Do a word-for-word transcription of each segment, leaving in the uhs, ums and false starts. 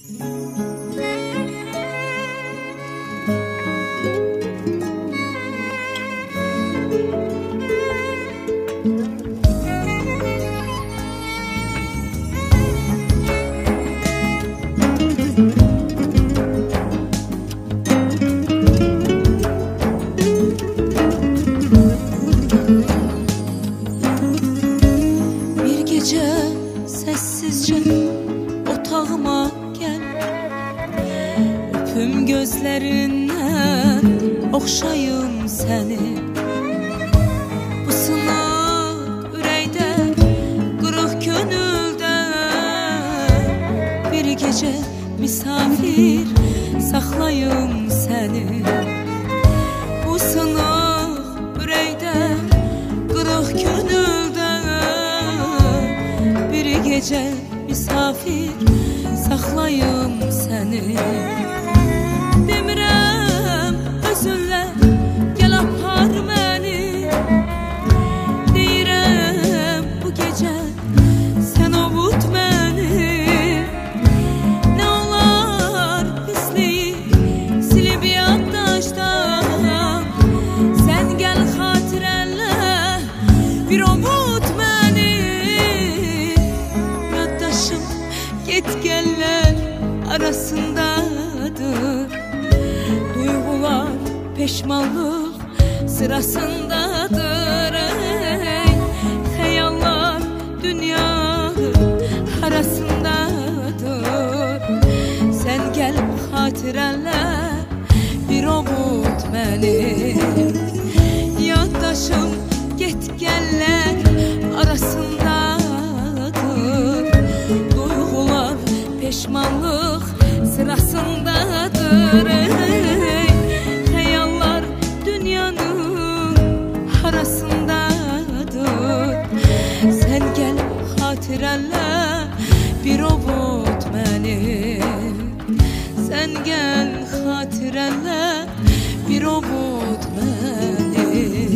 Sessizce otağıma gel, öpüm gözlerinden, okşayım seni. Bu sınık ürəkdə, qırıq könüldə, bir gece misafir saxlayım seni. Bu sınık ürəkdə, qırıq könüldə, gece misafir saxlayım seni. Demirəm özünlə gel apar məni, deyirəm bu gece sen ovut məni. Ne olar pisliyi silib yaddaşdan, sen gel xatirənlə bir ovut məni. Yetkenler arasındadır, duygular peşmanlık sırasındadır. Ey, hayallar dünya arasındadır. Sen gel hatirənlə bir ovut məni. Yaddaşım yetkenler arasındadır, peşmanlık sırasındadır. Ey, hayallar dünyanın arasındadır. Sen gel hatirənlə bir ovut məni. Sen gel hatirənlə bir ovut məni.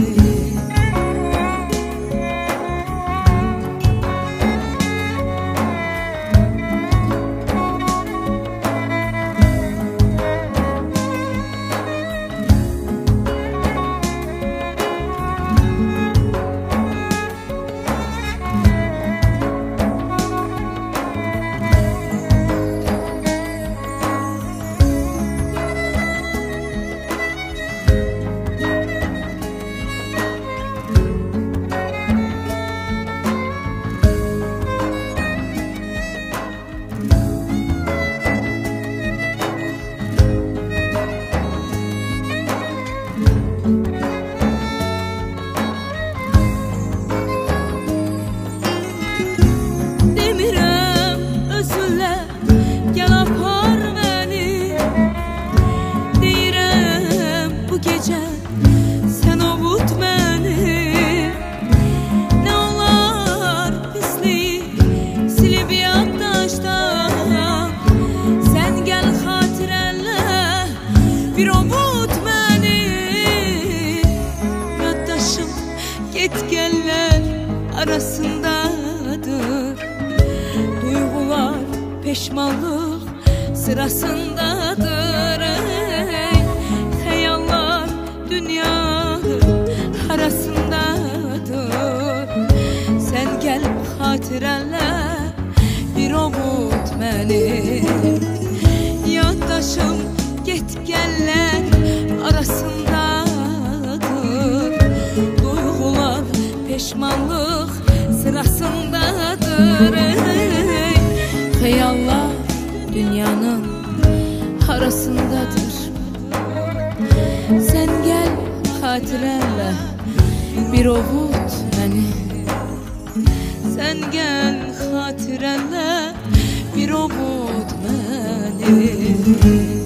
Sen ovut məni. Ne olar pisliyi silib yaddaşdan, sen gel xatirənlə bir ovut məni. Yaddaşım yetkenler arasındadır, duygular peşmanlık sırasındadır. Ey, hayallar dünya arasındadır. Sen gel hatirənlə bir ovut məni. Yaddaşım yetkenler arasındadır, duygular peşmanlık sırasındadır. Ey, hayallar dünyanın arasındadır. Sen gel hatirənlə bir ovut məni. Sen gel hatirənlə bir ovut məni.